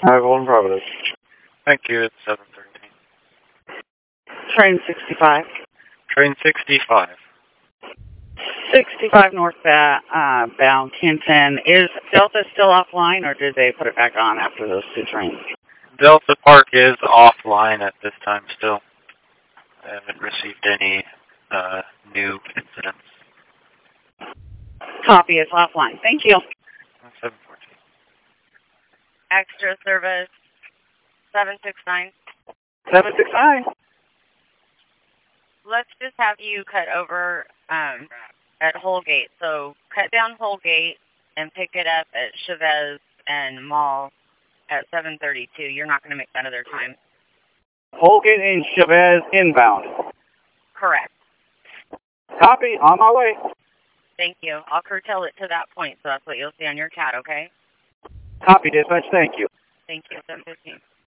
Arrival in Providence. Thank you, it's 7:13. Train 65. Train 65. 65 northbound Kenton. Is Delta still offline, or did they put it back on after those two trains? Delta Park is offline at this time still. I haven't received any new incidents. Copy, it's offline. Thank you. 7:14. Extra service 769. 769. Let's just have you cut over at Holgate. So cut down Holgate and pick it up at Chavez and Mall at 7:32. You're not going to make that other time. Holgate and Chavez inbound. Correct. Copy, on my way. Thank you. I'll curtail it to that point, so that's what you'll see on your CAT, okay? Copy, dispatch, thank you. Thank you. 7:15.